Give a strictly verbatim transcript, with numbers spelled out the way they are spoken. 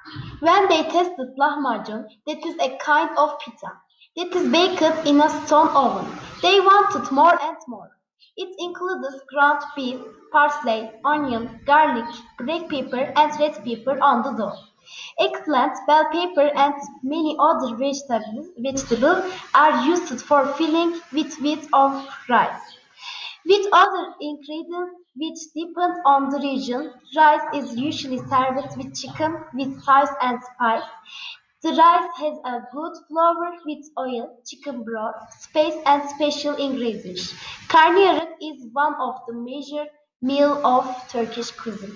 When they tasted lahmacun, that is a kind of pita, that is baked in a stone oven, they wanted more and more. It includes ground beef, parsley, onion, garlic, black pepper, and red pepper on the dough. Eggplant, bell pepper, and many other vegetables, vegetables are used for filling with wheat or rice. With other ingredients which depend on the region, rice is usually served with chicken with sauce and spice. The rice has a good flavor with oil, chicken broth, spice and special ingredients. Karnıyarık is one of the major meals of Turkish cuisine.